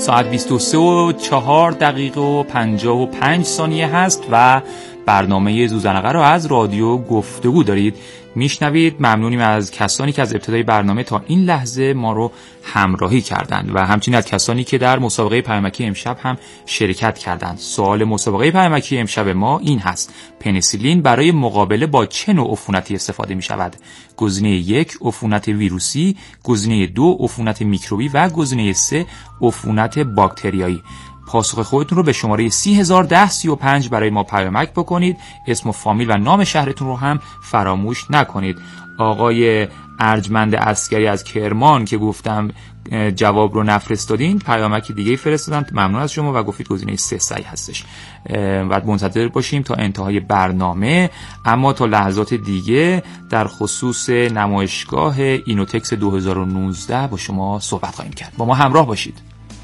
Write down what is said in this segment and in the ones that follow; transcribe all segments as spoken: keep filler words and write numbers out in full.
ساعت بیست و سه و چهار دقیقه و پنجاه و پنج ثانیه هست و برنامه زوزنقه رو از رادیو گفتگو دارید میشنوید. ممنونیم از کسانی که از ابتدای برنامه تا این لحظه ما رو همراهی کردند و همچنین از کسانی که در مسابقه پیامکی امشب هم شرکت کردند. سوال مسابقه پیامکی امشب ما این هست: پنیسیلین برای مقابله با چه نوع عفونتی استفاده می شود؟ گزینه یک عفونت ویروسی، گزینه دو عفونت میکروبی و گزینه سه عفونت باکتریایی. پاسخ خودتون رو به شماره سی هزار و ده سی و پنج برای ما پیامک بکنید. اسم و فامیل و نام شهرتون رو هم فراموش نکنید. آقای ارجمند عسکری از کرمان که گفتم جواب رو نفرستادین، پیامکی دیگه فرستادن. ممنون از شما و گفتید گزینه سه صحیح هستش. بعد منتظر باشیم تا انتهای برنامه. اما تا لحظات دیگه در خصوص نمایشگاه اینوتکس دو هزار و نوزده با شما صحبت خواهیم کرد. با ما همراه باشید.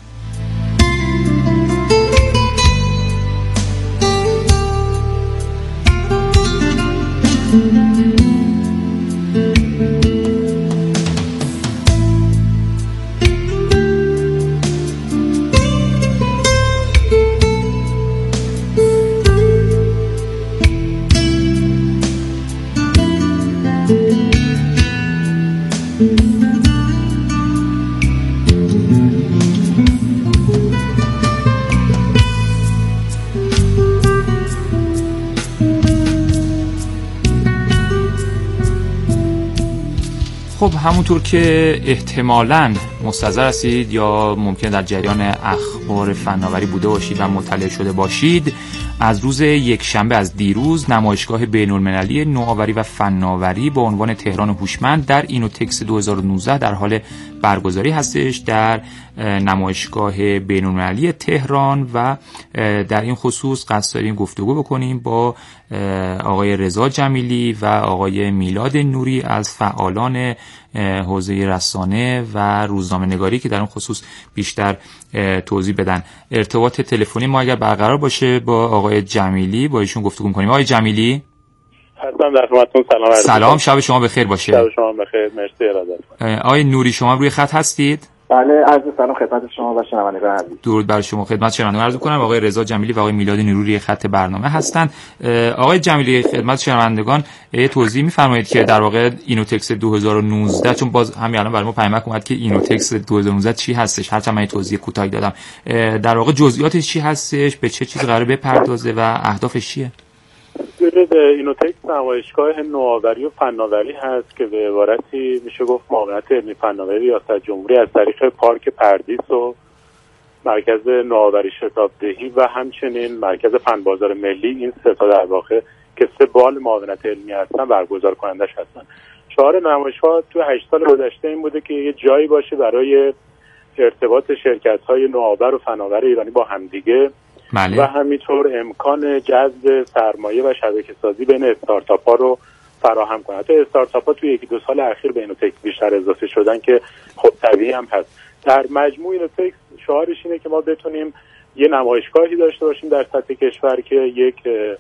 خب همونطور که احتمالاً مستحضر هستید یا ممکن در جریان اخبار فناوری بوده باشید و مطلع شده باشید، از روز یک شنبه از دیروز نمایشگاه بین‌المللی نوآوری و فناوری با عنوان تهران هوشمند در اینوتکس دو هزار و نوزده در حال برگزاری هستش در نمایشگاه بین‌المللی تهران و در این خصوص قصد داریم گفتگو بکنیم با آقای رضا جمیلی و آقای میلاد نوری از فعالان حوزه رسانه و روزنامه‌نگاری که در اون خصوص بیشتر توضیح بدن. ارتباط تلفنی ما اگر برقرار باشه با آقای جمیلی با ایشون گفتگو می‌کنیم. آقای جمیلی هستم در خدمتتون. سلام عرض سلام، شب شما بخیر باشه. شب شما بخیر، مرسی ارادت. آقای نوری شما روی خط هستید؟ بله، عرض سلام خدمت شما و شنوندگان عزیز. درود بر شما. خدمت شنوندگان عرض می‌کنم آقای رضا جمیلی و آقای میلاد نوری خط برنامه هستند. آقای جمیلی خدمت شنوندگان یه توضیح می‌فرمایید که در واقع اینوتکس دو هزار و نوزده، چون باز همین الان برای ما پیامک اومد که اینوتکس دو هزار و نوزده چی هستش، هرچند من توضیح کوتاهی دادم، در واقع جزئیاتش چی هستش، به چه چیز قراره بپردازه و اهدافش چیه؟ ببینید، اینوتکس نمایشگاه نوآوری و فناوری هست که به عبارتی میشه گفت معاونت علمی فناوری ریاست جمهوری از طریق پارک پردیس و مرکز نوآوری شتابدهی و همچنین مرکز فن بازار ملی، این سه تا در واقع که سه بال معاونت علمی هستن برگزار کنندش هستن. شعار نمایشگاه تو هشت سال گذشته این بوده که یه جایی باشه برای ارتباط شرکت‌های نوآور و فناور ایرانی با همدیگه مالی. و همینطور امکان جذب سرمایه و شبکه‌سازی بین استارتاپ‌ها رو فراهم کنه. حتی استارتاپ‌ها توی یکی دو سال اخیر به اینوتکس بیشتر اضافه شدن که خب طبیعی هم هست. در مجموع اینوتکس شعارش اینه که ما بتونیم یه نمایشگاهی داشته باشیم در سطح کشور که یک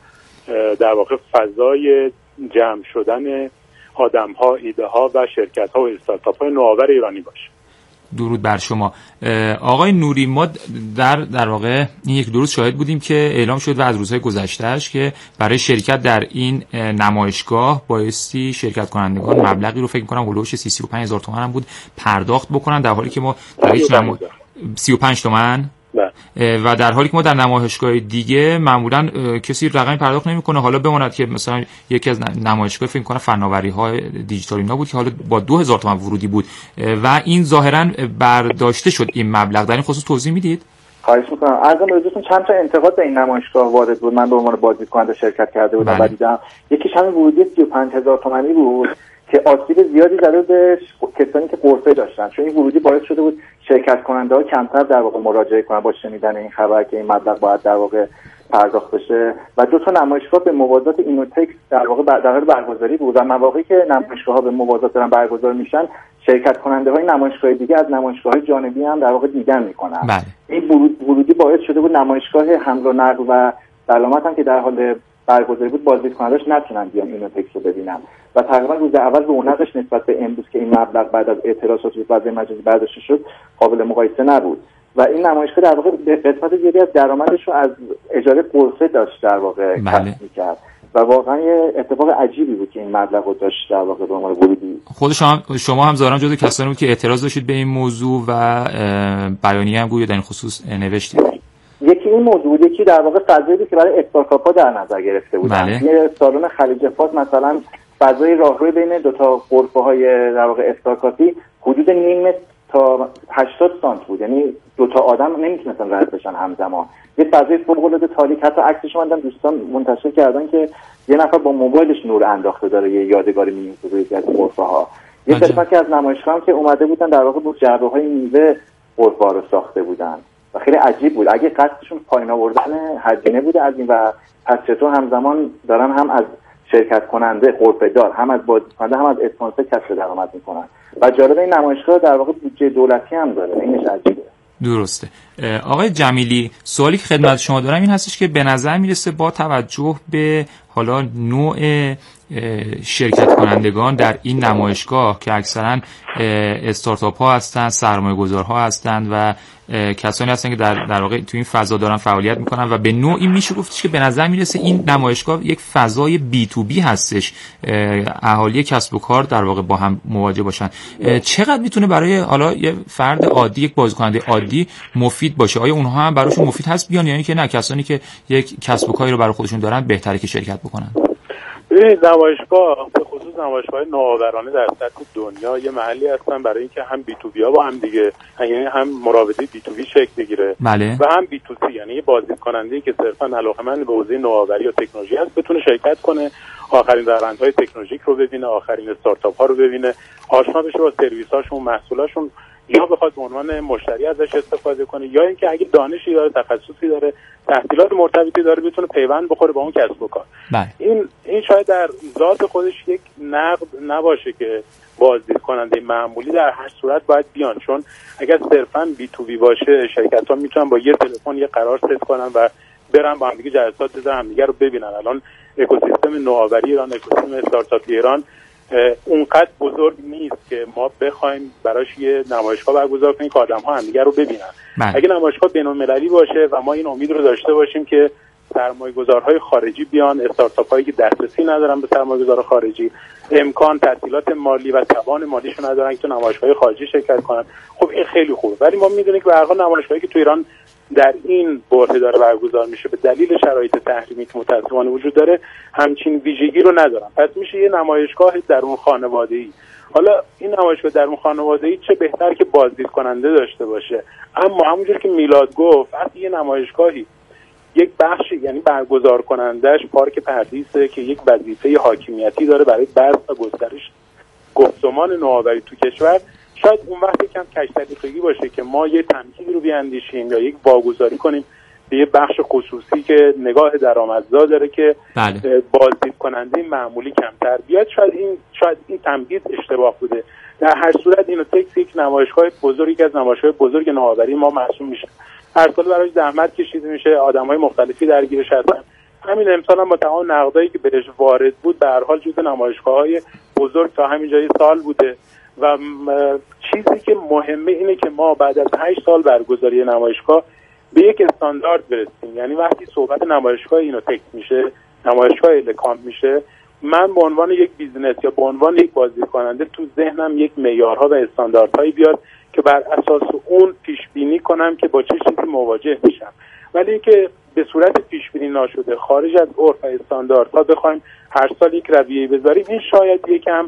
در واقع فضای جمع شدن آدم‌ها، ایده‌ها و شرکت‌ها و استارتاپ‌های نوآور ایرانی باشه. درود بر شما. آقای نوری، ما در در واقع این یک دو روز شاهد بودیم که اعلام شد و از روزهای گذشتهش که برای شرکت در این نمایشگاه بایستی شرکت کنندگان مبلغی رو فکر می‌کنم هولوش سی و پنج هزار تومان هم بود پرداخت بکنن، در حالی که ما در هیچ نمای... سی و پنج تومان و در حالی که ما در نمایشگاه دیگه معمولا کسی رقمی پرداخت نمیکنه. حالا بماند که مثلا یکی از نمایشگاه فکر کنم فناوری‌های دیجیتال اینا بود که حالا با دو هزار تومان ورودی بود و این ظاهرا برداشته شد این مبلغ. در این خصوص توضیح میدید؟ خواهش می‌کنم. عرضم به حضورتون چند تا انتقاد به این نمایشگاه وارد بود. من به عنوان بازدیدکننده شرکت کرده بودم و دیدم یکیش همین ورودی سی و پنج هزار تومانی بود که آسیب زیادی زده به کسانی که قرفه داشتن، چون این ورودی باعث شده بود شرکت کننده ها کمتر در واقع مراجعه کنن با شنیدن این خبر که این مبلغ باید در واقع پرداخت بشه. و دو تا نمایشگاه به موازات اینوتکس در واقع در حال برگزاری بود و مواقعی که نمایشگاه‌ها به موازات دارن برگزار میشن، شرکت کننده های نمایشگاه دیگه از نمایشگاه جانبی هم در واقع دیدن میکنن. بله. این ورودی باعث شده بود نمایشگاه حمل و نقل و سلامت هم که در حال برگزاری بود بازدیدکننده‌اش نتونن بیان اینوتکس رو ببینن و تقریبا روز اول رونقش نسبت به امروز که این مبلغ بعد از اعتراضات و فضای مجازی برداشته شد قابل مقایسه نبود. و این نمایشگاه در واقع به قسمت زیادی از درآمدش رو از اجاره غرفه داشت در واقع کسب می‌کرد و واقعا یه اتفاق عجیبی بود که این مبلغ رو داشت در واقع به عنوان ورودی. خود شما شما هم ظاهرا جزو کسانی بود که اعتراض داشتید به این موضوع و بیانیه هم گویا در این خصوص نوشتید. یکی این موضوع، یکی در واقع فضایی که برای استارتاپ‌ها در نظر گرفته بودن. بله. یه سالن خلیج فارس مثلا فضای راهروی بین دو تا غرفه‌های در واقع استارتاپی حدود نیم متر تا هشتاد سانت بود، یعنی دو تا آدم نمیتونستن رد بشن همزمان. یه فضای فوق‌العاده تاریک، حتی عکسش من دیدم دوستان منتشر کردن که یه نفر با موبایلش نور انداخته داره یه یادگاری می‌سازه یکی از غرفه‌ها. یه قسمتی از نمایشگاه هم که اومده بودن در واقع با جعبه‌های میوه غرفه‌ها رو ساخته بودن و خیلی عجیب بود. اگه قصدشون پایین آوردن هزینه بوده از این و پس چطور همزمان دارن هم از شرکت کننده غرفه دار، هم از بازدیدکننده، هم از اسپانسر کسب درآمد میکنن و جالب این نمایشگاه در واقع بودجه دولتی هم داره. اینش عجیبه. درسته. آقای جمیلی، سوالی که خدمت شما دارم این هستش که به نظر میرسه با توجه به حالا نوع شرکت کنندگان در این نمایشگاه که اکثرا استارتاپ ها هستند، سرمایه گذارها هستند و کسانی هستن که در در واقع تو این فضا دارن فعالیت میکنن و به نوعی میشه گفتش که به نظر میرسه این نمایشگاه یک فضای بی تو بی هستش، اهالی کسب و کار در واقع با هم مواجه باشن. چقدر میتونه برای حالا یه فرد عادی، یک بازیکننده عادی مفید باشه؟ آیا اونها هم براشون مفید هست بیان، یعنی که نه کسانی که یک کسب و کاری رو برای خودشون دارن بهتره که شرکت بکنن؟ ببینید نمایشگاه به خصوص نمایشگاه نوآورانه در سطح دنیا یه محلی هستن برای اینکه هم بی تو بی ها با هم دیگه، یعنی هم مراوده بی تو بی شکل بگیره بله. و هم بی تو سی، یعنی یه بازدید کننده‌ای که صرفا علاقه‌مند به حوزه نوآوری و تکنولوژی هست بتونه شرکت کنه، آخرین روندهای تکنولوژیک رو ببینه، آخرین استارتاپ ها رو ببینه، آشنا بشه با سرویس‌هاشون، محصولاشون، یا بخواد به عنوان مشتری ازش استفاده کنه، یا اینکه اگه دانشی داره، تخصصی داره، تحصیلات مرتبطی داره، بتونه پیوند بخوره با اون کسب و کار. این این شاید در ذات خودش یک نقد نباشه که بازدید کننده معمولی در هر صورت باید بیان، چون اگر صرفاً بی تو بی باشه شرکت‌ها میتونن با یه تلفن یه قرار ست کنن و برن با هم دیگه جلسات بزنن، هم دیگه رو ببینن. الان اکوسیستم نوآوری ایران، اکوسیستم استارتاپ ایران اونقدر بزرگ نیست که ما بخوایم براش یه نمایشگاه برگزار کنیم که آدم‌ها همدیگه رو ببینن. من. اگه نمایشگاه بین‌المللی باشه و ما این امید رو داشته باشیم که سرمایه‌گذارهای خارجی بیان، استارتاپ‌هایی که دسترسی ندارن به سرمایه‌گذار خارجی، امکان تسهیلات مالی و توان مالیشو ندارن که تو نمایشگاه خارجی شرکت کنن، خب این خیلی خوبه. ولی ما می‌دونیم که به هر حال نمایشگاهی که تو ایران در این برهه داره برگزار میشه به دلیل شرایط تحریمی که متأسفانه وجود داره همچین ویژگی رو ندارن، پس میشه یه نمایشگاه درون خانواده‌ای. حالا این نمایشگاه درون خانواده‌ای چه بهتر که بازدید کننده داشته باشه، اما همونجوری که میلاد گفت وقتی یه نمایشگاهی یک بخش یعنی برگزار کنندش پارک پردیسه که یک وظیفه حاکمیتی داره برای بسط و گسترش گفتمان نوآوری تو کشور، شاید اون وقت یکم کج طریقگی باشه که ما یه تمهیدی رو بیاندیشیم یا یک واگذاری کنیم به یه بخش خصوصی که نگاه درآمدزا داره که بله. بازدید کننده معمولی کمتر بیاد. شاید این شاید این تمهید اشتباه بوده. در هر صورت اینو تکس یک نمایشگاه بزرگی که از نمایشگاه بزرگ نوآوری ما محسوب میشه. هر سال براش زحمت کشیده میشه، آدم‌های مختلفی درگیرش هستن. همین امسال هم با تمام نقدایی که بهش وارد بود به هر حال جزو نمایشگاه‌های بزرگ تا همین جای سال بوده و چیزی که مهمه اینه که ما بعد از هشت سال برگزاری نمایشگاه به یک استاندارد برسیم. یعنی وقتی صحبت نمایشگاه اینوتک میشه، نمایشگاه الکام میشه، من به عنوان یک بیزنس یا به عنوان یک بازدید کننده تو ذهنم یک معیارها و استانداردهایی بیاد که بر اساس اون پیش بینی کنم که با چه چیزی مواجه میشم. ولی که به صورت پیش بینی ناشده خارج از عرف و استانداردها بخوایم هر سال یک رویه بذاریم، این شاید یکم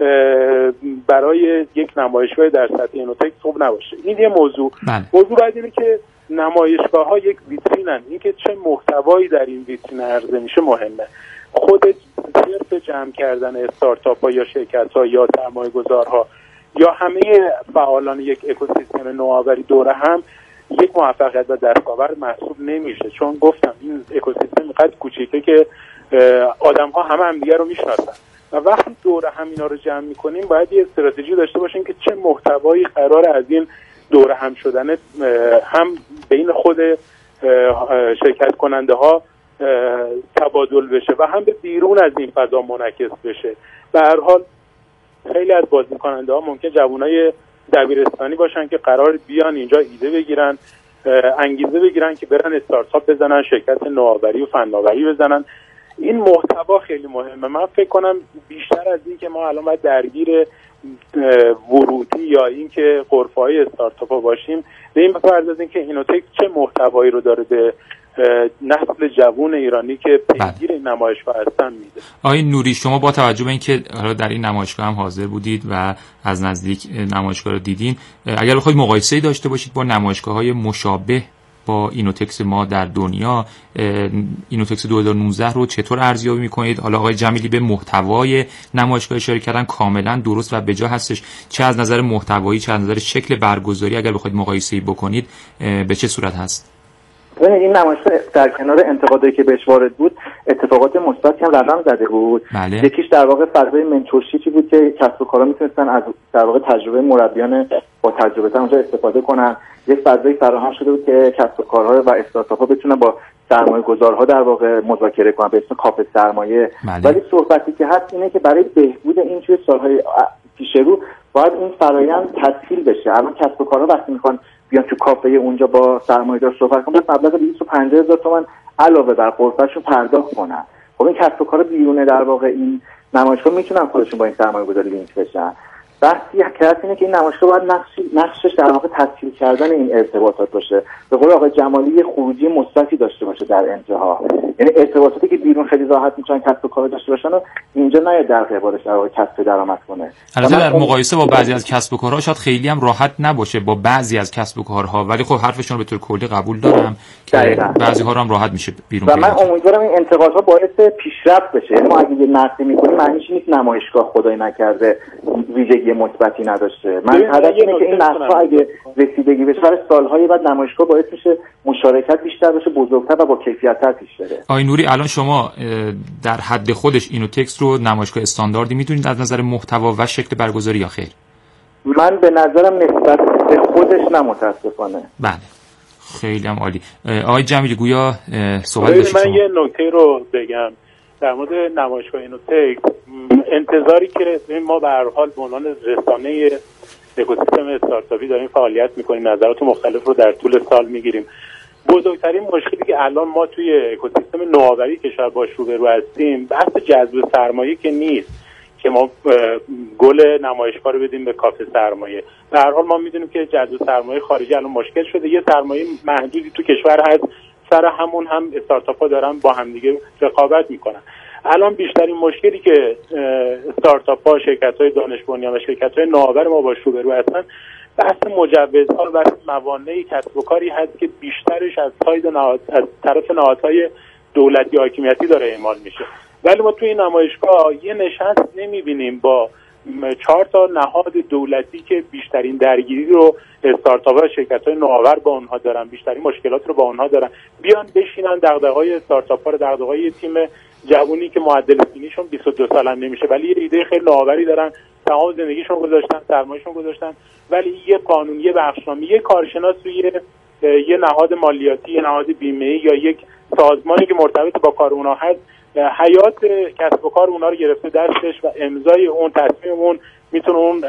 برای یک نمایشگاه در سطح اینوتک خوب نباشه. این یه موضوع. بله. موضوع بعد اینه که نمایشگاه ها یک ویترینن، این که چه محتوایی در این ویترین عرضه میشه مهمه. خود صرف جمع کردن استارتاپ ها یا شرکت ها یا سرمایه گذارها یا همه فعالان یک اکوسیستم نوآوری دوره هم یک موفقیت و دستاورد محسوب نمیشه، چون گفتم این اکوسیستم اینقدر کوچیکه که آدم ها همه همدیگه رو میشناسن و وقتی دوره هم اینا رو جمع میکنیم باید یه استراتژی داشته باشیم که چه محتوایی قرار از این دوره هم شدن هم بین خود شرکت کننده ها تبادل بشه و هم به بیرون از این فضا منعکس بشه. به هر حال خیلی از بازدید کننده ها ممکن جوانای دبیرستانی باشن که قرار بیان اینجا ایده بگیرن، انگیزه بگیرن که برن استارتاپ بزنن، شرکت نوآوری و فناوری بزنن. این محتوا خیلی مهمه. من فکر کنم بیشتر از این که ما الان باید درگیر ورودی یا این که غرفه‌های استارتاپ ها باشیم، به این بپردازیم که اینوتک چه محتوایی رو داره به نسل جوان ایرانی که پیگیر این نمایشگاه هستن میده. آقای نوری، شما با توجه به اینکه حالا در این نمایشگاه هم حاضر بودید و از نزدیک نمایشگاه رو دیدین، اگر بخواید مقایسه‌ای داشته باشید با نمایشگاه‌های مشابه با اینوتکس ما در دنیا، اینوتکس دو هزار و نوزده رو چطور ارزیابی می‌کنید؟ حالا آقای جمیلی به محتوای نمایشگاه اشاره کردن، کاملا درست و بجا هستش. چه از نظر محتوایی، چه از نظر شکل برگزاری اگر بخواید مقایسه‌ای بکنید به چه صورت هست؟ این نمایشگاه در کنار انتقادایی که بهش وارد بود، اتفاقات مثبتی هم رقم زده بود. بله. یکیش در واقع فضای منتورشیپی بود که کسب و کارها میتونستن از در واقع تجربه مربیان با تجربه تر اونجا استفاده کنن. یک فضایی فراهم شده بود که کسب و کارها و استارتاپ‌ها بتونن با سرمایه‌گذارها در واقع مذاکره کنن به اسم کافه سرمایه. بله. ولی صحبتی که هست اینه که برای بهبود این توی سالهای پیش رو باید این فرآیند تسهیل بشه. الان کسب و کارها وقتی میخوان بیان تو کافه اونجا با سرمایه‌دار صحبت کنن، مبلغ دویست و پنجاه هزار تومان علاوه بر غرفه‌شون پرداخت کنن. خب این کسب و کارا بیرون در واقع این نمایشگاه میتونن خودشون با این سرمایه‌گذاری لینک بشن. بحثی که هست اینه که این نمایشگاه باید نقش نقشش در واقع تسهیل کردن این ارتباطات باشه. به قول آقای جمالی خروجی مثبتی داشته باشه در انتها. یعنی ارتباطاتی که بیرون خیلی راحت میتونن کسب و کار داشته باشن و اینجا نیاد در قبالش در واقع کسب درآمد کنه. البته در مقایسه با بعضی از کسب و کارها شاید خیلی هم راحت نباشه با بعضی از کسب و کارها، ولی خب حرفشون رو به طور کلی قبول دارم که بعضی ها رو هم راحت میشه بیرون. و من امیدوارم این انتقادها باعث پیشرفت بشه. یعنی ما اگه یه نقدی میکنیم معنیش نیست نمایشگاه خدای نکرده ویژگی مثبتی نداشته. من هدف اینه که این نقدها اگه رسیدگی بشه برای سالهای بعد نمایشگاه باعث میشه مشارکت بیشتر بشه، بزرگتر و با کیفیت‌تر پیش بره. آقای نوری، الان شما در حد خودش اینوتکس رو نمایشگاه استانداردی میدونید از نظر محتوا و شکل برگزاری یا خیر؟ من به نظرم نسبت به خودش نه متاسفانه. بله، خیلی هم عالی. آقای جمیلی گویا صحبت داشتید. من یه نکته رو بگم در مورد نمایشگاه اینوتکس. انتظاری که ما به هر حال به عنوان رسانه اکوسیستم استارتاپی داریم فعالیت میکنیم، نظرات مختلف رو در طول سال میگیریم. بزرگترین مشکلی که الان ما توی اکوسیستم نوآوری کشور باش روبرو هستیم بحث جذب سرمایه که نیست که ما گل نمایشگاه رو بدیم به کافه سرمایه. به هر حال ما میدونیم که جذب سرمایه خارجی الان مشکل شده. یه سرمایه محدودی تو کشور هست، سر همون هم استارتاپ‌ها دارن با همدیگه رقابت میکنن. الان بیشترین مشکلی که استارتاپ‌ها، شرکت‌های دانش بنیان و شرکت‌های نوآور ما باش روبرو هستن بحث مجوزها و موانع کسب و کاری هست که بیشترش از ساید نهاد، از طرف نهادهای دولتی حاکمیتی داره اعمال میشه. ولی ما توی این نمایشگاه یه نشست نمیبینیم با چهار تا نهاد دولتی که بیشترین درگیری رو استارتاپ‌ها و شرکت‌های نوآور با اونها دارن، بیشترین مشکلات رو با اونها دارن، بیان بشینن دغدغه‌های استارتاپ‌ها رو، دغدغه‌های تیم جوونی که معدل سنیشون بیست و دو سال هم نمیشه ولی یه ایده خیلی نوآوری دارن، تمام زندگیشون گذاشتن، سرمایه‌شون گذاشتن، ولی یه قانون، یه بخشنامه، یه کارشناس توی یه نهاد مالیاتی، یه نهاد بیمه‌ای یا یک سازمانی که مرتبط با کار اونها هست حیات کسب و کار اونها رو گرفته دستش و امضای اون تصمیم اون میتونه اون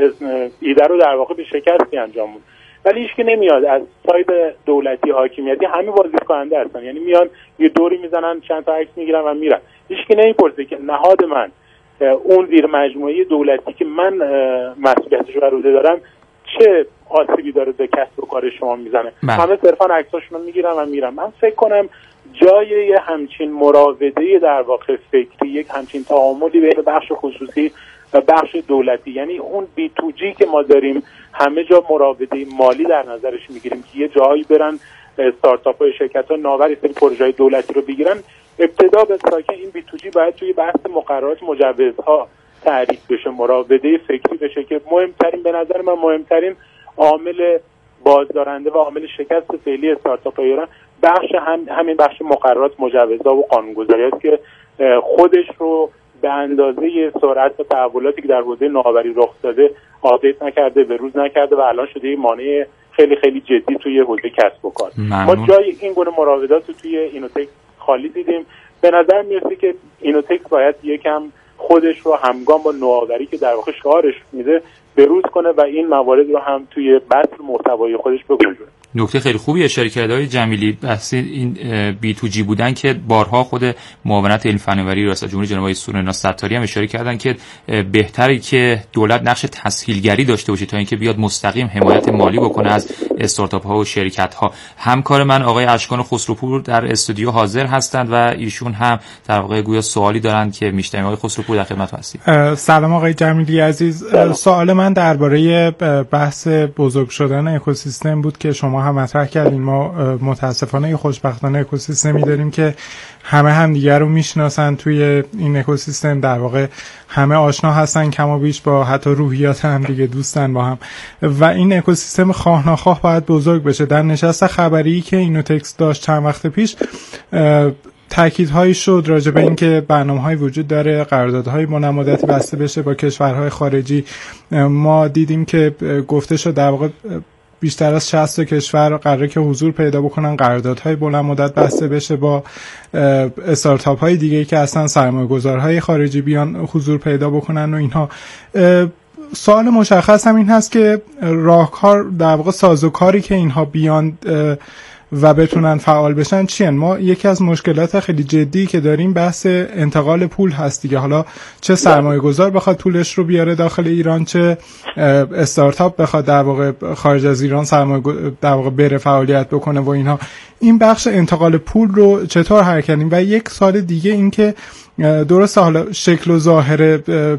ایده رو در واقع به شکستی انجام بده. ولی هیچ که نمیاد از ساید دولتی حاکمیتی، همه بازدید کننده هستن، یعنی میان یه دوری میزنن، چند تا عکس میگیرن و میرن. هیچ که نمیپرسه که نهاد من، اون زیر مجموعه دولتی که من مسئولیتش رو بر عهده دارم، چه آسیبی داره به کسب و کار شما میزنه. همه صرفا عکساشون رو میگیرن و میرن. من فکر کنم جای یه همچین مراوده در واقع فکری، یک همچین تعاملی بین بخش خصوصی و بخش دولتی، یعنی اون بی تو جی که ما داریم همه جا مراوده مالی در نظرش میگیریم که یه جایی برن استارتاپ های شرکت ها نوآوری سری پروژه های دولتی رو بگیرن. ابتدا به ساکن این بی تو جی باید توی بحث مقررات مجوزها تعریف بشه، مراوده فکری بشه که مهمترین، به نظر من مهمترین عامل بازدارنده و عامل شکست فعلی استارتاپ های ایران بخش هم همین بخش مقررات، مجوزها و قانونگذاری است که خودش رو به اندازه سرعت و تحولاتی که در حوزه نوآوری رخ داده آپدیت نکرده، به روز نکرده و الان شده مانع خیلی خیلی جدی توی حوزه کسب و کار. ما جای این گونه مراودات رو توی اینوتکس خالی دیدیم. به نظر میاد که اینوتکس باید یکم خودش رو همگام با نوآوری که در واقع شعارش میده بروز کنه و این موارد رو هم توی بحث محتوایی خودش بگنجونه. نکته خیلی خوبی اشاره کرده آقای جمیلی، بحث این بی تو جی بودن که بارها خود معاونت علم فناوری ریاست جمهوری جناب آقای سورنا ستاری هم اشاره کردن که بهتره که دولت نقش تسهیلگری داشته باشه تا اینکه بیاد مستقیم حمایت مالی بکنه از استارتاپ ها و شرکت ها. همکار من آقای اشکان خسروپور در استودیو حاضر هستند و ایشون هم در واقع گویا سوالی دارن که میشنویم. آقای خسروپور در خدمت هستید. سلام آقای جمیلی عزیز. سوال من درباره بحث بزرگ شدن اکوسیستم بود که شما هم مطرح کردین. ما متاسفانه خوشبختانه اکوسیستمی داریم که همه هم دیگر رو میشناسن توی این اکوسیستم، در واقع همه آشنا هستن کم و بیش با حتی روحیات هم دیگه، دوستن با هم و این اکوسیستم خواه ناخواه باید بزرگ بشه. در نشست خبری که اینوتکس داشت چند وقت پیش تأکیدهایی شد راجع به اینکه برنامه‌های وجود داره، قراردادهای بلند مدتی بسته بشه با کشورهای خارجی. ما دیدیم که گفته شد در واقع بیشتر از شصت کشور قراره که حضور پیدا بکنن، قراردادهای بلند مدت بسته بشه با استارتاپ های دیگه که اصلا سرمایه‌گذارهای خارجی بیان حضور پیدا بکنن و اینها. سوال مشخص هم این هست که راهکار در واقع سازوکاری که اینها بیان و بتونن فعال بشن چیه؟ ما یکی از مشکلات خیلی جدی که داریم بحث انتقال پول هست دیگه. حالا چه سرمایه گذار بخواد پولش رو بیاره داخل ایران، چه استارتاپ بخواد در واقع خارج از ایران سرمایه در واقع بره فعالیت بکنه و اینها. این بخش انتقال پول رو چطور حل کردیم؟ و یک سوال دیگه این که درسته حالا شکل و ظاهر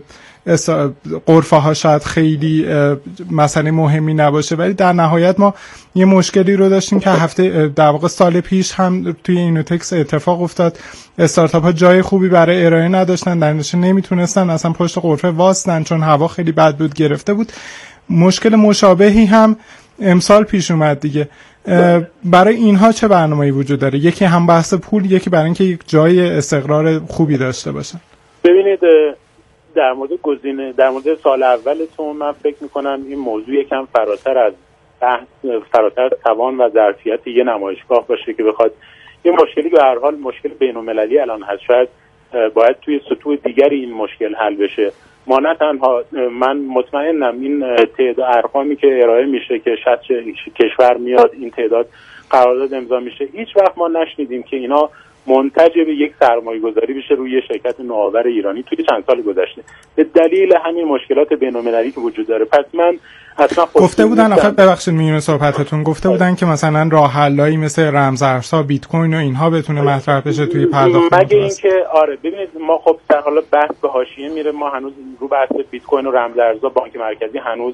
غرفه ها شاید خیلی مسئله مهمی نباشه، ولی در نهایت ما یه مشکلی رو داشتیم که هفته در واقع سال پیش هم توی اینوتکس اتفاق افتاد. استارتاپ ها جای خوبی برای ارائه نداشتن، در نتیجه نمیتونستن اصلا پشت غرفه واسطن چون هوا خیلی بد بود، گرفته بود. مشکل مشابهی هم امسال پیش اومد دیگه. برای اینها چه برنامه‌ای وجود داره؟ یکی هم بحث پول، یکی برای اینکه یک جای استقرار خوبی داشته باشن. ببینید در مورد گزینه در مورد سال اولتون من فکر میکنم این موضوع یکم فراتر از بحث فراتر از توان و ظرفیت یه نمایشگاه باشه که بخواد یه مشکلی که به هر حال مشکل بین‌المللی الان هست، شاید باید توی سطوح دیگری این مشکل حل بشه. ما نه تنها من مطمئنم این تعداد ارقامی که ارائه میشه که شصت کشور میاد این تعداد قرارداد امضا میشه، هیچ وقت ما نشنیدیم که اینا منتج به یک سرمایه گذاری بشه روی شرکت نوآور ایرانی توی چند سال گذشته به دلیل همین مشکلات بین‌المللی که وجود داره. پس من اصلا گفته بودن آخه ببخشید میونه صحبتتون گفته بودن که مثلا راه حلایی مثل رمزارزها، بیت کوین و اینها بتونه مطرح بشه توی پرداخت. مگه اینکه آره ببینید ما خب در حالا بحث به حاشیه میره، ما هنوز رو بحث بیت کوین و رمزارزها بانک مرکزی هنوز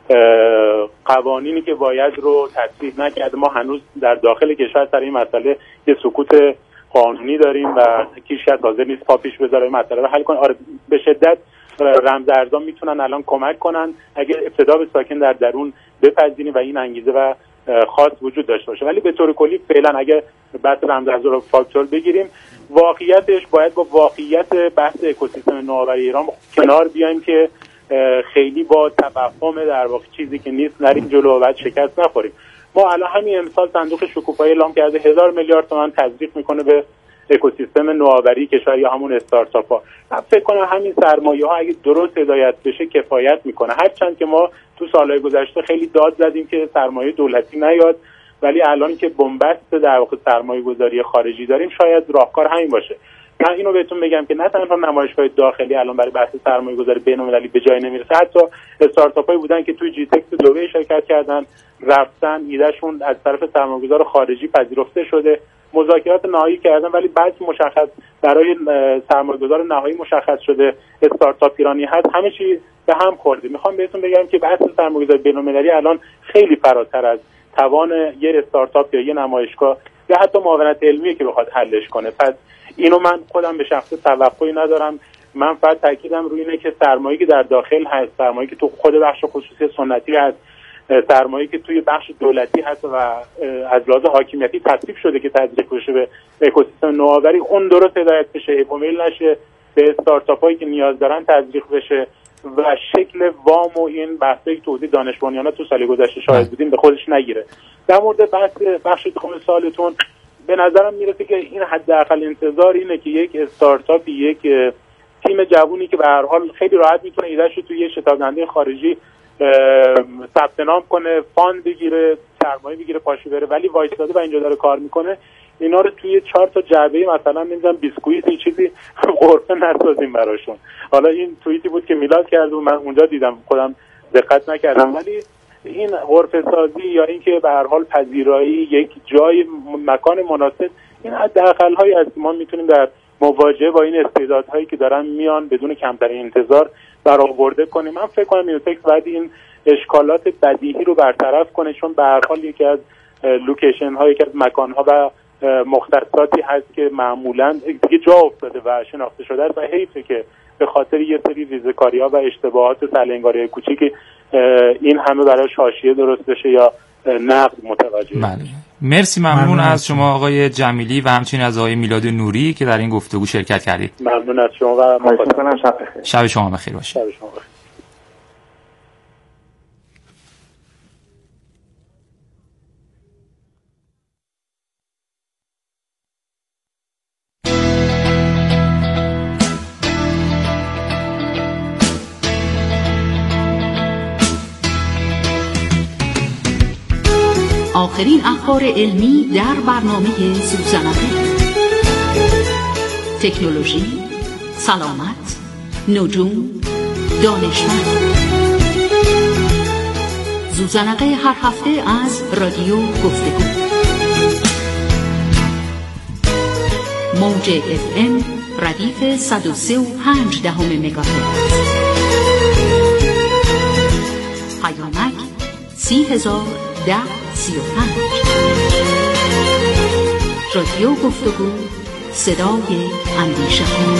قوانینی که باید رو تصویب نکرده. ما هنوز در داخل کشور سر این مسئله یه سکوت قانونی داریم و هیچ کس حاضر نیست پا پیش بذاره این مسئله رو حل کنه. آره به شدت رمزارزها میتونن الان کمک کنن اگه ابتدا به ساکن در درون بپذیریم و این انگیزه و خاص وجود داشته باشه، ولی به طور کلی فعلا اگه بحث رمزارزها رو فاکتور بگیریم واقعیتش باید با واقعیت بحث اکوسیستم نوآوری ایران کنار بیایم که خیلی با توهم در واقع چیزی که نیست نریم جلو و بعد شکست نخوریم. ما الان همین امسال صندوق شکوفایی اعلام کرده هزار میلیارد تومان تزریق میکنه به اکوسیستم نوآوری کشور یا همون استارتاپ ها. من فکر کنم همین سرمایه ها اگه درست هدایت بشه کفایت میکنه. هرچند که ما تو سالهای گذشته خیلی داد زدیم که سرمایه دولتی نیاد، ولی الان که بنبست در واقع سرمایه گذاری خارجی داریم شاید راهکار همین باشه. من اینو بهتون بگم که نه تنها نمایشگاه داخلی الان برای بحث سرمایه گذاری بین‌المللی به جای نمیرسه، حتی استارتاپ‌هایی بودن که توی جی تکس دبی شرکت کردن رفتن ایدهشون از طرف سرمایه‌گذار خارجی پذیرفته شده، مذاکرات نهایی کردن ولی بعد مشخص برای سرمایه‌گذار نهایی مشخص شده استارتاپ ایرانی هست، همه چی به هم خورده. میخوام بهتون بگم که بحث سرمایه‌گذاری بین‌المللی الان خیلی فراتر از توان یه استارتاپ یا یه نمایشگاه یا حتی معاونت علمیه که بخواد حلش کنه. پس اینو من خودم به شخص توقعی ندارم. من فقط تاکیدم روی اینه که سرمایه‌ای که در داخل هست، سرمایه‌ای که تو خود بخش خصوصی سنتی هست، سرمایه‌ای که توی بخش دولتی هست و از لحاظ حاکمیتی تصویب شده که تزریق بشه به اکوسیستم نوآوری، اون درست هدایت بشه، ایمیل نشه، به استارتاپ‌هایی که نیاز دارن تزریق بشه و شکل وام و این بحثی که توضیح دانش بنیانا تو سال گذشته شاهد بودیم به خودش نگیره. در مورد بحث بخش دوم سالتون به نظرم میرسه که این حداقل انتظار اینه که یک استارتاپ یک تیم جوونی که به هر حال خیلی راحت میتونه ایدهش رو توی یه شتابدنده خارجی ثبت نام کنه، فاند بگیره، سرمایه بگیره، پاشو بره، ولی وایساده و اینجا داره کار میکنه، اینا رو توی چهار تا جعبه مثلا نمیدونم بیسکویت یه چیزی غرفه نسازیم براشون. حالا این توییتی بود که میلاد کرد و من اونجا دیدم، خودم دقت نکردم، ولی این غرفه سازی یا اینکه به هر حال پذیرایی یک جای مکان مناسب، این حداقل هایی است که ما میتونیم در مواجهه با این استعدادهایی که دارن میان بدون کمترین انتظار برآورده کنیم. من فکر کنم اینوتکس باید این اشکالات بدیهی رو برطرف کنه، چون به هر حال یکی از لوکیشن ها، یکی از مکان ها و مختصاتی هست که معمولا دیگه جا افتاده و شناخته شده است و حیفه که به خاطر یه سری ریزکاری ها و اشتباهات و سرلنگاری کوچیکی این همه براش حاشیه درست بشه یا نقد متوجه. بله. مرسی، ممنون, ممنون از شما آقای جمیلی و همچنین از آقای میلاد نوری که در این گفتگو شرکت کردید. ممنون از شما و مخاطبان. شب بخیر. شب شما بخیر باشه. شب شما بخیر. آخرین اخبار علمی در برنامه زوزنقه. تکنولوژی، سلامت، نجوم، دانشمند. زوزنقه هر هفته از رادیو گفتگو. موج اف ام ردیف صد و سه و پنج دهم مگاهرتز. پیامک سی هزار ده سی و پنج. رادیو گفتگو، صدای اندیشه ها.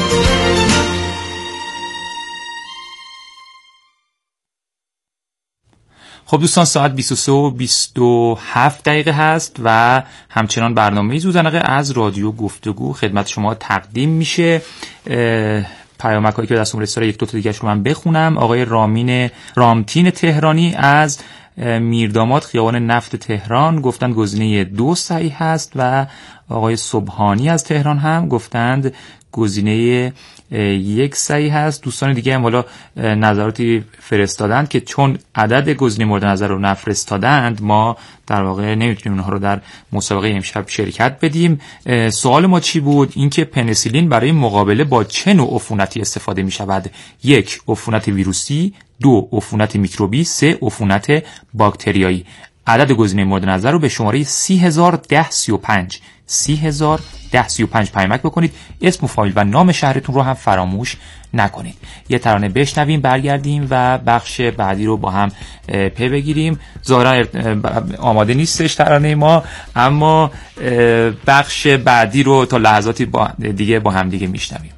خب دوستان، ساعت بیست و سه و بیست و هفت دقیقه هست و همچنان برنامه زوزنقه از رادیو گفتگو خدمت شما تقدیم میشه. پیامک هایی که دستم رسیده یک دو تا دیگه‌اش رو من بخونم. آقای رامین رامتین تهرانی از میرداماد خیابان نفت تهران گفتند گزینه دو صحیح هست و آقای صبحانی از تهران هم گفتند گزینه یک صحیح هست. دوستان دیگه هم حالا نظراتی فرستادند که چون عدد گزینه مورد نظر رو نفرستادند ما در واقع نمیتونیم اونها رو در مسابقه امشب شرکت بدیم. سوال ما چی بود؟ اینکه پنیسیلین برای مقابله با چه نوع عفونتی استفاده می شود؟ یک، عفونت ویروسی، دو، عفونت میکروبی، سه، عفونت باکتریایی. عدد گزینه مورد نظر رو به شماره سی هزار ده سی و پنج سی هزار ده سی و پنج پیامک بکنید. اسم و فامیل و نام شهرتون رو هم فراموش نکنید. یه ترانه بشنویم، برگردیم و بخش بعدی رو با هم پی بگیریم. ظاهرا آماده نیستش ترانه ما، اما بخش بعدی رو تا لحظاتی با دیگه با هم دیگه میشنویم.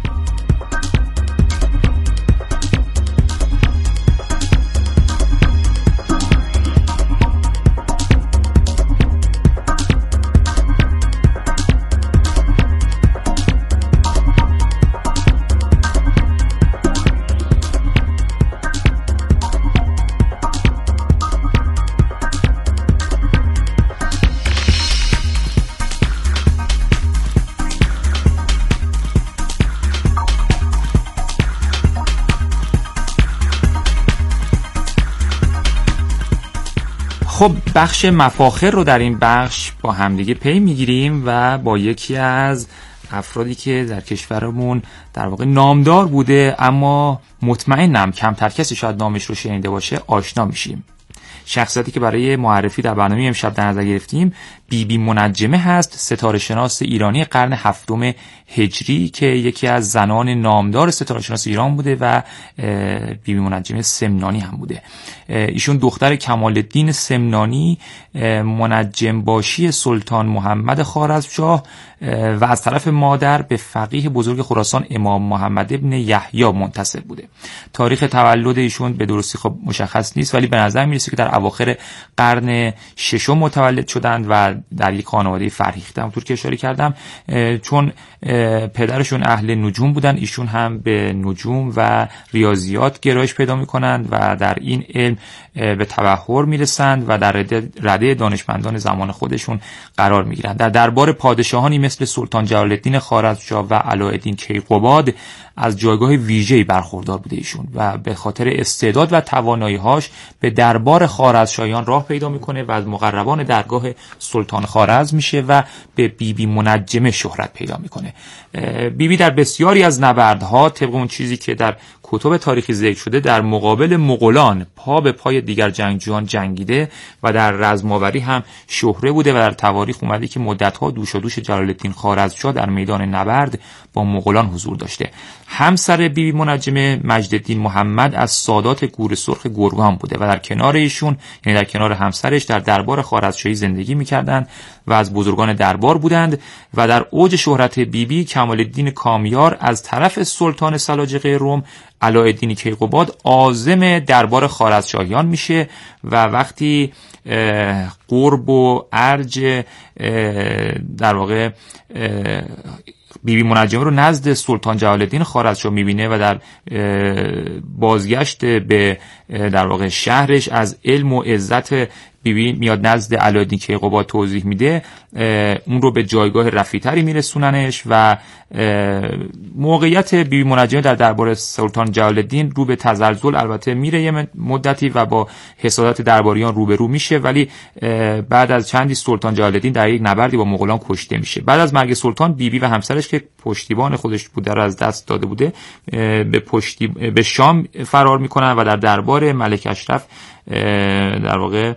خب بخش مفاخر رو در این بخش با همدیگه پی میگیریم و با یکی از افرادی که در کشورمون در واقع نامدار بوده اما مطمئنم کمتر کسی شاید نامش رو شنیده باشه آشنا میشیم. شخصیتی که برای معرفی در برنامه امشب در نظر گرفتیم بی بی منجمه هست، ستاره شناس ایرانی قرن هفتم هجری که یکی از زنان نامدار ستاره شناس ایران بوده و بی بی منجمه سمنانی هم بوده. ایشون دختر کمال الدین سمنانی منجم باشی سلطان محمد خوارزمشاه و از طرف مادر به فقیه بزرگ خراسان امام محمد ابن یحیی منتسب بوده. تاریخ تولد ایشون به درستی خب مشخص نیست، ولی به نظر میرسه که در اواخر قرن ششم متولد شدند و در یک خانواده فرهیخته همونطور که اشاره کردم. چون پدرشون اهل نجوم بودن، ایشون هم به نجوم و ریاضیات گرایش پیدا میکنند و در این علم به تبحر میرسند و در رده دانشمندان زمان خودشون قرار میگیرند. در دربار پادشاهانی مثل سلطان جلال الدین خوارزمشاه و علاءالدین کیقوباد از جایگاه ویژه‌ای برخوردار بوده ایشون و به خاطر استعداد و توانایی‌هاش به دربار خوارزمشاهیان راه پیدا میکنه و از مقربان درگاه سلطان خوارزم میشه و به بیبی بی منجمه شهرت پیدا میکنه. بیبی بی در بسیاری از نبردها طبق اون چیزی که در کتب تاریخی ذکر شده در مقابل مغولان پا به پای دیگر جنگجویان جنگیده و در رزماوری هم شهره بوده و در تواریخ اومده که مدت‌ها دوش و دوش جلال الدین خوارزمشاه در میدان نبرد با مغولان حضور داشته. همسر بیبی بی منجمه مجدالدین محمد از سادات گور سرخ گرگان بوده و در کنار ایشون، یعنی در کنار همسرش، در دربار خوارزمشاهی زندگی می‌کردند و از بزرگان دربار بودند و در اوج شهرت بیبی بی کمال الدین کامیار از طرف سلطان سلاجقه روم علاءالدین کیقوباد عازم دربار خوارزمشاهیان میشه و وقتی قرب و ارج در واقع بیبی بی منجمه رو نزد سلطان جلال الدین خوارزمشاه میبینه و در بازگشت به در واقع شهرش از علم و عزت بیبی بی میاد نزد علاءالدین کیقوباد توضیح میده، اون رو به جایگاه رفیع‌تری میرسوننش و موقعیت بیبی بی منجمه در دربار سلطان جلال الدین رو به تزلزل البته میره یه مدتی و با حسادت درباریان روبرو میشه، ولی بعد از چندی سلطان جلال الدین در یک نبردی با مغولان کشته میشه. بعد از مرگ سلطان بیبی بی و همسرش که پشتیبان خودش بوده رو از دست داده بوده به پشتی به شام فرار میکنن و در دربار ملک اشرف در واقع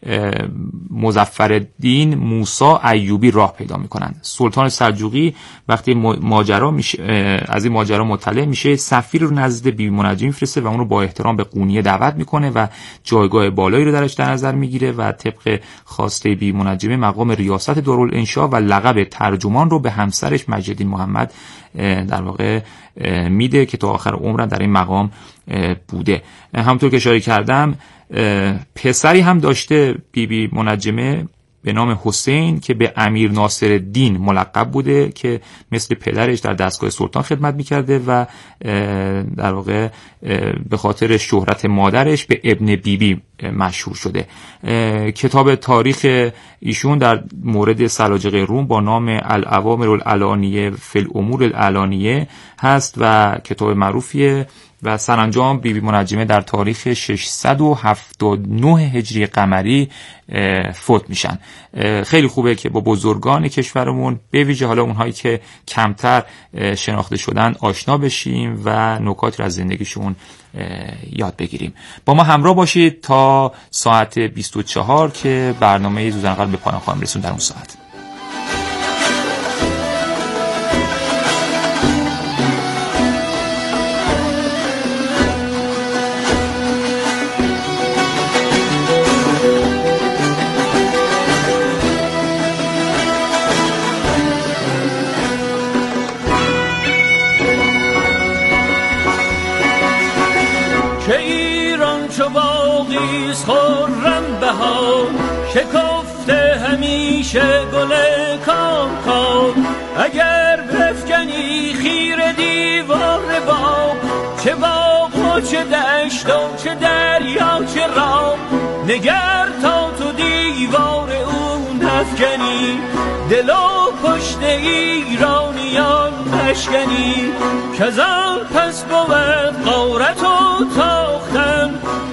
مظفرالدین موسی ایوبی راه پیدا میکنن. سلطان سلجوقی وقتی ماجرا میشه از این ماجرا مطلع میشه، سفیر رو نزد بیبی منجمه میفرسته و اون رو با احترام به قونیه دعوت میکنه و جایگاه بالایی رو درش در نظر میگیره و طبق خواسته بیبی منجمه مقام ریاست دارالانشا و لقب ترجمان رو به همسرش مجدالدین محمد در واقع میده که تا آخر عمرش در این مقام بوده. همونطور که اشاره کردم پسری هم داشته بیبی بی منجمه به نام حسین که به امیر ناصرالدین ملقب بوده که مثل پدرش در دستگاه سلطان خدمت میکرده و در واقع به خاطر شهرت مادرش به ابن بیبی بی مشهور شده. کتاب تاریخ ایشون در مورد سلاجقه روم با نام الاوامر العلانیه فی الامور العلانیه هست و کتاب معروفیه و سرانجام بیبی بی منجمه در تاریخ ششصد و هفتاد و نه هجری قمری فوت میشن. خیلی خوبه که با بزرگان کشورمون به ویژه حالا اونهایی که کمتر شناخته شدن آشنا بشیم و نکاتی از زندگیشون یاد بگیریم. با ما همراه باشید تا ساعت بیست و چهار که برنامه زوزنقر به پایان خواهم رسون در اون ساعت. شکفته همیشه گل کام کام، اگر بفکنی خیر دیوار باغ، چه باغ و چه دشت و چه دریا چه راه، نگر تا تو دیوار اون نفکنی، دل و پشت ایرانیان مشکنی، کزان پس بود غارت و تاختن،